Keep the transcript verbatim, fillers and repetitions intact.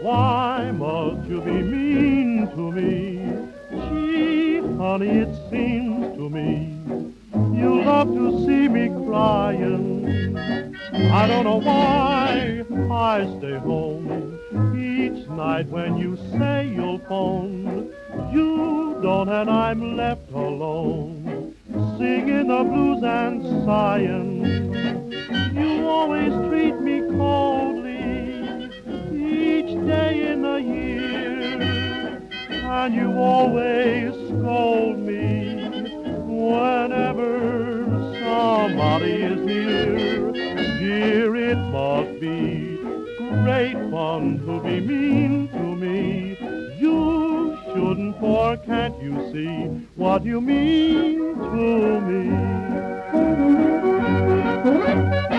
Why must you be mean to me? Gee, honey, it seems to me you love to see me crying. I don't know why I stay home each night when you say you'll phone. You don't and I'm left alone, singing the blues and sighing. You always treat me coldly each day in the year, and you always scold me whenever somebody is near. Dear, it must be great fun to be mean to me. You shouldn't, for can't you see what you mean to me?